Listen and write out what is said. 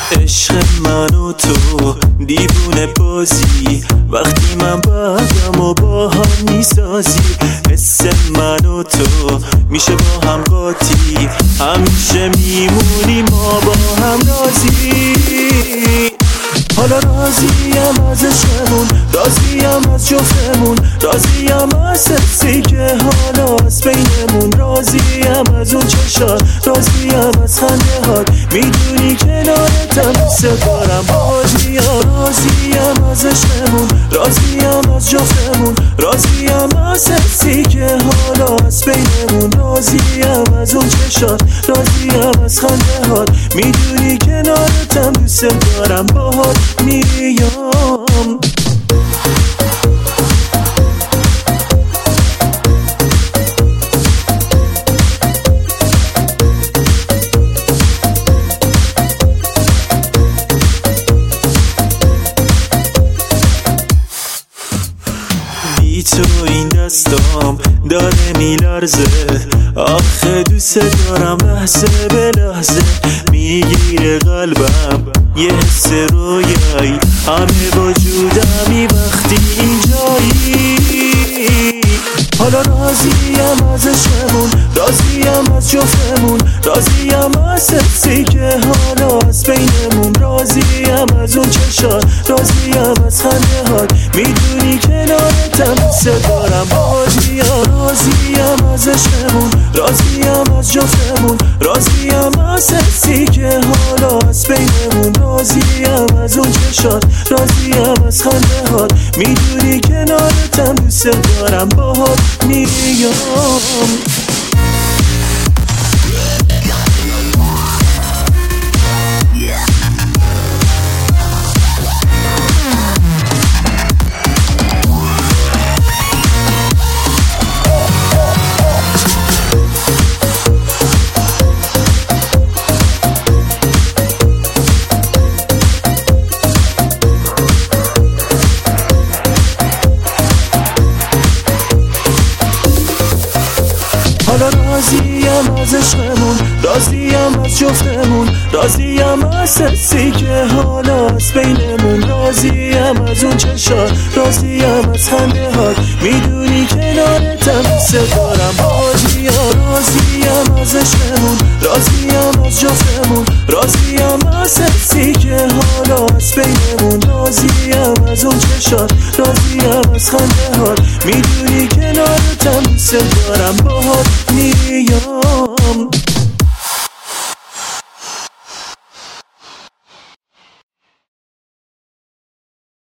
عشق من و تو دیوونه بازی، وقتی من بعدم و با هم میسازی. حس من و تو میشه با هم قاطی، همیشه میمونی ما با هم رازی. حالا راضیم از عشقمون، راضیم از جفتمون، راضیم از حسی که حالا از بینمون، راضیم از اون چشات، راضیم از خنده هات، میدونی کنارتم دوست دارم بازی. راضیم از عشقمون، راضیم از جفتمون، راضیم از حسی که حالا از بینمون، راضیم از اون چشات، راضیم از خنده هات، میدونی کنارتم دوست دارم باهات میام. بی تو این دستام داره میلرزه، آخه دوست دارم لحظه به لحظه، میگیره قلبم یه حس رویایی، همه وجودمی وقتی اینجایی. حالا راضیم از عشقمون، راضیم از جفتمون، راضیم از حسی که حالا از بینمون، راضیم از اون چشات، راضیم از خنده هات، میدونی کنارتم دوست دارم بازی. راضیم از عشقمون، راضیم از جفتمون، راضیم از حسی که حالا از بینمون، راضیم از اون چشات، راضیم از خنده هات، میدونی کنارتم دوست دارم باهات میام. حالا راضیم از عشقمون، راضیم از جفتمون، راضیم از حسی که حالا از بینمون، راضیم از اون چشات، راضیم از خنده هات، میدونی کنارتم دوست دارم بازی. راضیم از عشقمون، راضیم از جفتمون، راضیم از حسی که حالا از بینمون، راضیم از اون چشات، راضیم از خنده هات، میدونی کنارتم دوست دارم باهات میام.